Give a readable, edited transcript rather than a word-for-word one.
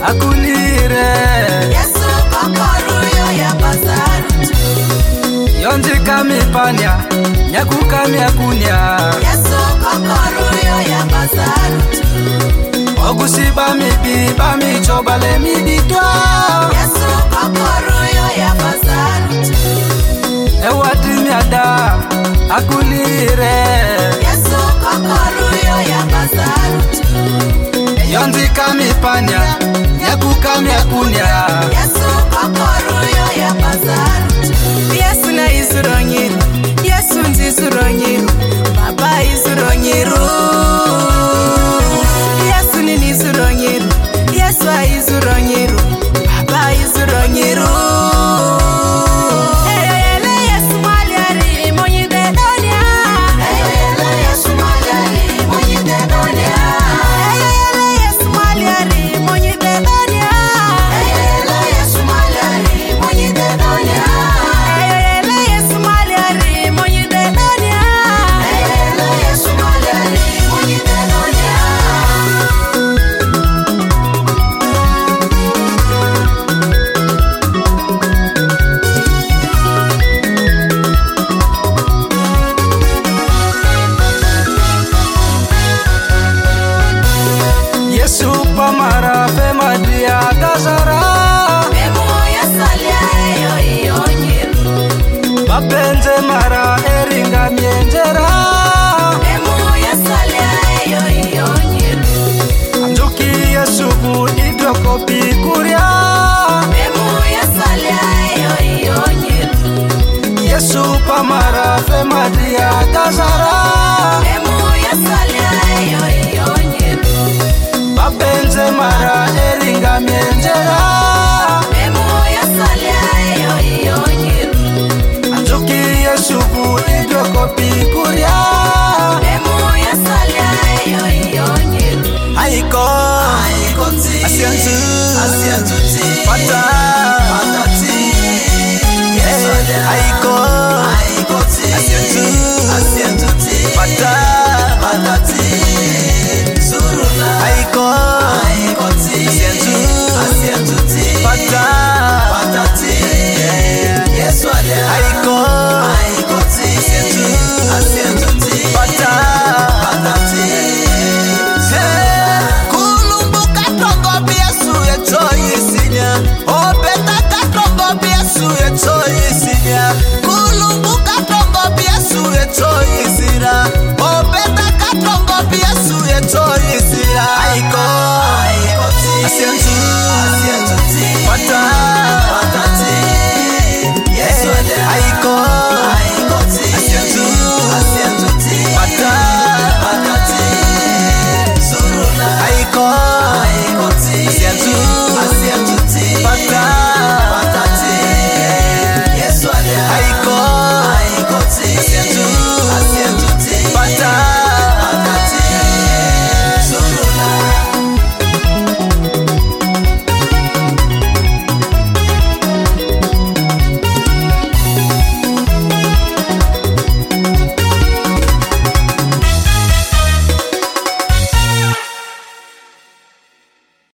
akulire Yesu kokoruyo ya basarutu yonzika mipanya nyakuka myakunya Yesu kokoruyo ya basarutu ogusiba mibiba michobale miditwa Yesu kokoruyo ya basarutu ewatimiada akulire Yesu kokoruyo ya basarutu yonzika mipanya nyakuka myakunya Yesu kokoruyo ya basarutu Yesu na izuronyiru Yesu nzizuronyiru Baba izuronyiru Yesu ni nizuronyiru Yesu aizuronyiru Baba izuronyiru Mara fe madia gazara Memo ya salia eyo iyonyiru Babenze mara eringa mienjera Memo ya salia eyo iyonyiru Anjuki yesubu idroko pikuria Memo ya salia eyo iyonyiru Yesu pamara fe madia gazara Memo ya salia eyo iyonyiru Babenze mara eringa mienjera Memo ya salia eyo iyonyiru Anjuki yesubu idroko pikuria Memo ya salia eyo iyonyiru Aiko Asianzu Pata Aiko Asianzu Pata Aiko Asianzu Pata Aiko Asianzu Pata Kulumbuka tongo biasu etoyisinya Obeta katongo biasu etoyisinya Kulumbuka tongo biasu etoyisira Obeta katongo biasu etoyisira Aiko Asianzu Pata